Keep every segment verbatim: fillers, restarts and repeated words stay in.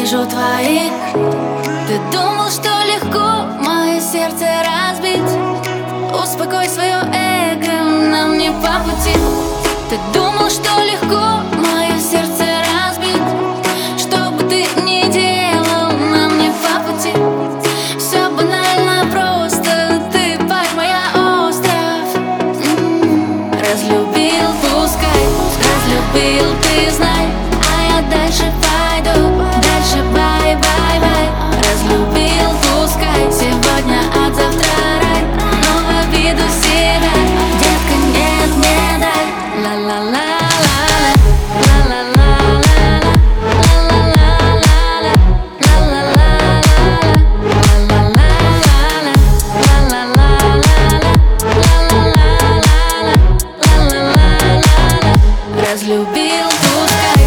вижу твоих. Ты думал, что легко мое сердце разбить. Успокой свое эго, нам не по пути. Ты думал, что легко мое сердце разбить. Что бы ты ни делал, нам не по пути. Все банально просто, ты поймай моя остров. М-м-м. Разлюбил, пускай, разлюбил, ты знай. А я дальше пойду, дальше бай-бай-бай. Разлюбил, пускай, сегодня от завтра рай. Нового виду себя, детка, нет, не дай. Ла-ла-ла. Разлюбил, пускай.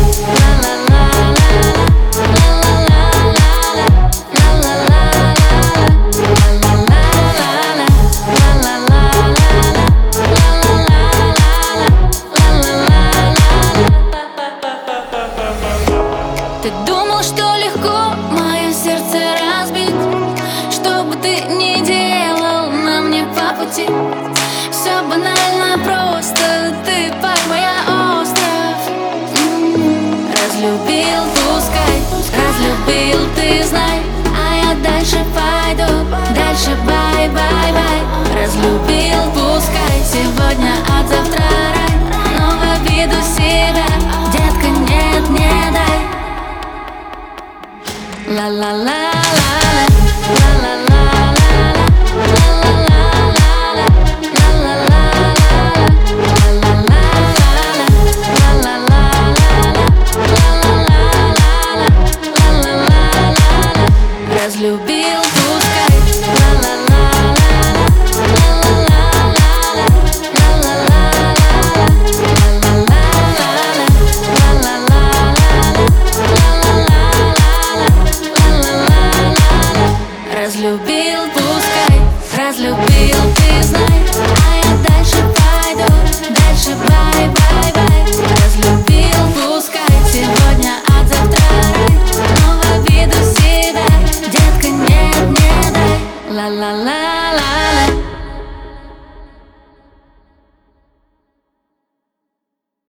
Ты думал, что легко мое сердце разбить. Что бы ты ни делал, нам не по пути. Все банально просто, ты поймай моя остров. М-м-м. Разлюбил, пускай, разлюбил, ты знай. А я дальше пойду, дальше бай-бай-бай. Разлюбил, пускай, сегодня от завтра рай. Нового виду себя, детка, нет, не дай. Ла-ла-ла-ла-ла, ла-ла-ла-ла-ла, ла-ла-ла-ла-ла, ла-ла-ла-ла, ла-ла-ла-ла-ла. Разлюбил.